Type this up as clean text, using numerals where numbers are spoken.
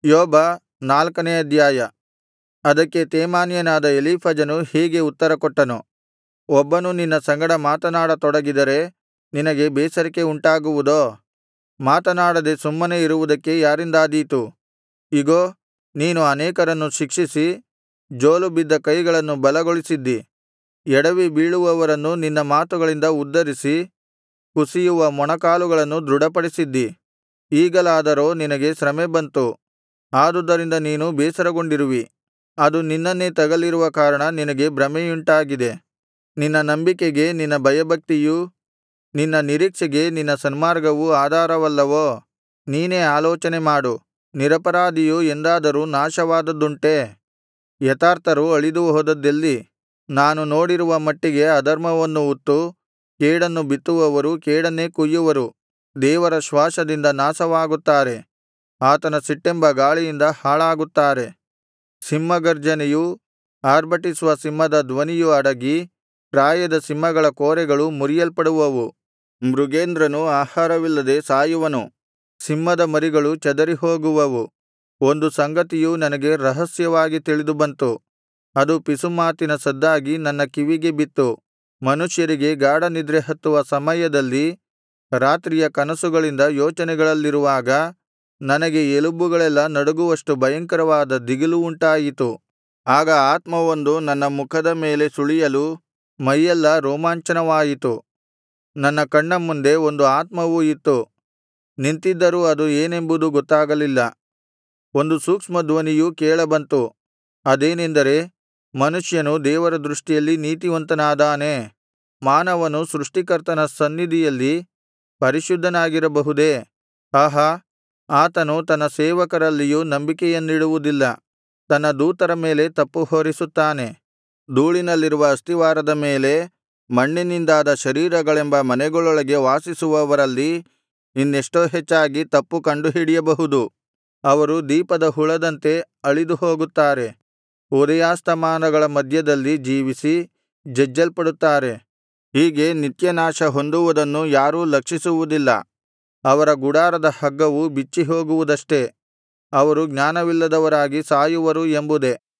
ಯೋಬ 4ನೇ ಅಧ್ಯಾಯ. ಅದಕ್ಕೆ ತೇಮಾನ್ಯನಾದ ಎಲೀಫಜನು ಹೀಗೆ ಉತ್ತರಕೊಟ್ಟನು. ಒಬ್ಬನು ನಿನ್ನ ಸಂಗಡ ಮಾತನಾಡತೊಡಗಿದರೆ ನಿನಗೆ ಬೇಸರಿಕೆ ಉಂಟಾಗುವುದೋ? ಮಾತನಾಡದೆ ಸುಮ್ಮನೆ ಇರುವುದಕ್ಕೆ ಯಾರಿಂದಾದೀತು? ಇಗೋ, ನೀನು ಅನೇಕರನ್ನು ಶಿಕ್ಷಿಸಿ ಜೋಲುಬಿದ್ದ ಕೈಗಳನ್ನು ಬಲಗೊಳಿಸಿದ್ದಿ. ಎಡವಿ ಬೀಳುವವರನ್ನು ನಿನ್ನ ಮಾತುಗಳಿಂದ ಉದ್ಧರಿಸಿ ಕುಸಿಯುವ ಮೊಣಕಾಲುಗಳನ್ನು ದೃಢಪಡಿಸಿದ್ದಿ. ಈಗಲಾದರೋ ನಿನಗೆ ಶ್ರಮೆ ಬಂತು, ಆದುದರಿಂದ ನೀನು ಬೇಸರಗೊಂಡಿರುವಿ. ಅದು ನಿನ್ನನ್ನೇ ತಗಲಿರುವ ಕಾರಣ ನಿನಗೆ ಭ್ರಮೆಯುಂಟಾಗಿದೆ. ನಿನ್ನ ನಂಬಿಕೆಗೆ ನಿನ್ನ ಭಯಭಕ್ತಿಯೂ ನಿನ್ನ ನಿರೀಕ್ಷೆಗೆ ನಿನ್ನ ಸನ್ಮಾರ್ಗವೂ ಆಧಾರವಲ್ಲವೋ? ನೀನೇ ಆಲೋಚನೆ ಮಾಡು. ನಿರಪರಾಧಿಯು ಎಂದಾದರೂ ನಾಶವಾದದ್ದುಂಟೇ? ಯಥಾರ್ಥರು ಅಳಿದು ಹೋದದ್ದೆಲ್ಲಿ? ನಾನು ನೋಡಿರುವ ಮಟ್ಟಿಗೆ ಅಧರ್ಮವನ್ನು ಉತ್ತು ಕೇಡನ್ನು ಬಿತ್ತುವವರು ಕೇಡನ್ನೇ ಕೊಯ್ಯುವರು. ದೇವರ ಶ್ವಾಸದಿಂದ ನಾಶವಾಗುತ್ತಾರೆ, ಆತನ ಸಿಟ್ಟೆಂಬ ಗಾಳಿಯಿಂದ ಹಾಳಾಗುತ್ತಾರೆ. ಸಿಂಹಗರ್ಜನೆಯೂ ಆರ್ಭಟಿಸುವ ಸಿಂಹದ ಧ್ವನಿಯೂ ಅಡಗಿ ಪ್ರಾಯದ ಸಿಂಹಗಳ ಕೋರೆಗಳು ಮುರಿಯಲ್ಪಡುವವು. ಮೃಗೇಂದ್ರನು ಆಹಾರವಿಲ್ಲದೆ ಸಾಯುವನು, ಸಿಂಹದ ಮರಿಗಳು ಚದರಿಹೋಗುವವು. ಒಂದು ಸಂಗತಿಯು ನನಗೆ ರಹಸ್ಯವಾಗಿ ತಿಳಿದುಬಂತು, ಅದು ಪಿಸುಮಾತಿನ ಸದ್ದಾಗಿ ನನ್ನ ಕಿವಿಗೆ ಬಿತ್ತು. ಮನುಷ್ಯರಿಗೆ ಗಾಢನಿದ್ರೆ ಹತ್ತುವ ಸಮಯದಲ್ಲಿ ರಾತ್ರಿಯ ಕನಸುಗಳಿಂದ ಯೋಚನೆಗಳಲ್ಲಿರುವಾಗ ನನಗೆ ಎಲುಬುಗಳೆಲ್ಲಾ ನಡುಗುವಷ್ಟು ಭಯಂಕರವಾದ ದಿಗಿಲು ಉಂಟಾಯಿತು. ಆಗ ಆತ್ಮವೊಂದು ನನ್ನ ಮುಖದ ಮೇಲೆ ಸುಳಿಯಲು ಮೈಯೆಲ್ಲಾ ರೋಮಾಂಚನವಾಯಿತು. ನನ್ನ ಕಣ್ಣ ಮುಂದೆ ಒಂದು ಆತ್ಮವು ಇತ್ತು, ನಿಂತಿದ್ದರೂ ಅದು ಏನೆಂಬುದು ಗೊತ್ತಾಗಲಿಲ್ಲ. ಒಂದು ಸೂಕ್ಷ್ಮ ಧ್ವನಿಯು ಕೇಳಬಂತು, ಅದೇನೆಂದರೆ, ಮನುಷ್ಯನು ದೇವರ ದೃಷ್ಟಿಯಲ್ಲಿ ನೀತಿವಂತನಾದಾನೇ? ಮಾನವನು ಸೃಷ್ಟಿಕರ್ತನ ಸನ್ನಿಧಿಯಲ್ಲಿ ಪರಿಶುದ್ಧನಾಗಿರಬಹುದೇ? ಆಹಾ, ಆತನು ತನ್ನ ಸೇವಕರಲ್ಲಿಯೂ ನಂಬಿಕೆಯನ್ನಿಡುವುದಿಲ್ಲ. ತನ್ನ ದೂತರ ಮೇಲೆ ತಪ್ಪು ಹೊರಿಸುತ್ತಾನೆ. ಧೂಳಿನಲ್ಲಿರುವ ಅಸ್ತಿವಾರದ ಮೇಲೆ ಮಣ್ಣಿನಿಂದಾದ ಶರೀರಗಳೆಂಬ ಮನೆಗಳೊಳಗೆ ವಾಸಿಸುವವರಲ್ಲಿ ಇನ್ನೆಷ್ಟೋ ಹೆಚ್ಚಾಗಿ ತಪ್ಪು ಕಂಡುಹಿಡಿಯಬಹುದು. ಅವರು ದೀಪದ ಹುಳದಂತೆ ಅಳಿದು ಹೋಗುತ್ತಾರೆ. ಉದಯಾಸ್ತಮಾನಗಳ ಮಧ್ಯದಲ್ಲಿ ಜೀವಿಸಿ ಜಜ್ಜಲ್ಪಡುತ್ತಾರೆ. ಹೀಗೆ ನಿತ್ಯನಾಶ ಹೊಂದುವುದನ್ನು ಯಾರೂ ಲಕ್ಷಿಸುವುದಿಲ್ಲ. ಅವರ ಗುಡಾರದ ಹಗ್ಗವು ಬಿಚ್ಚಿಹೋಗುವುದಷ್ಟೇ. ಅವರು ಜ್ಞಾನವಿಲ್ಲದವರಾಗಿ ಸಾಯುವರು ಎಂಬುದೇ.